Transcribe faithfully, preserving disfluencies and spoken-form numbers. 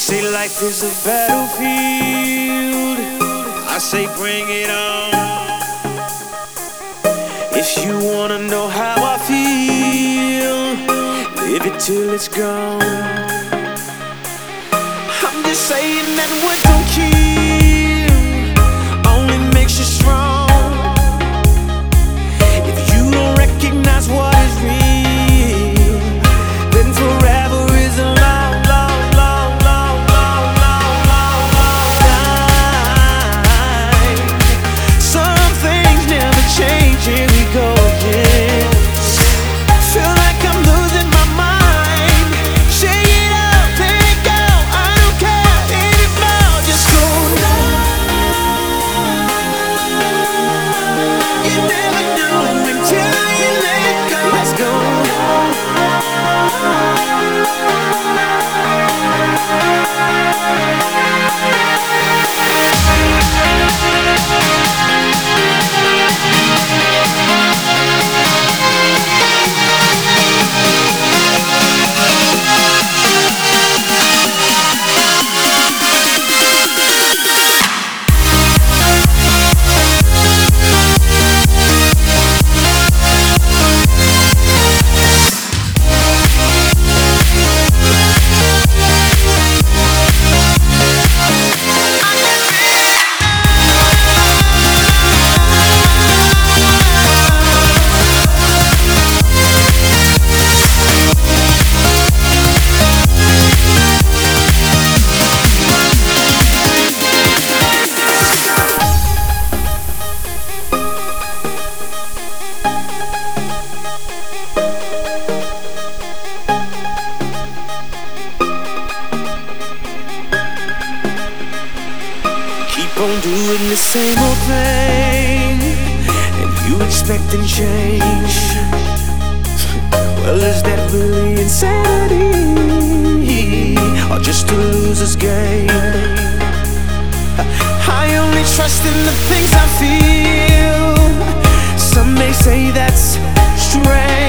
say life is a battlefield. I say bring it on. If you wanna know how I feel, live it till it's gone. I'm just saying that words don't kill, only makes you strong. If you don't recognize what is real, then forever is a long, long, long, long, long, long, long, long time. Some things never change, here we go again. Feel like I'm losing my mind. Shake it up, let it go, I don't care anymore. Just go now. You never know until you let it go. Let's go. On doing the same old thing, and you expecting change. Well, is that really insanity, or just a loser's game? I only trust in the things I feel. Some may say that's strange.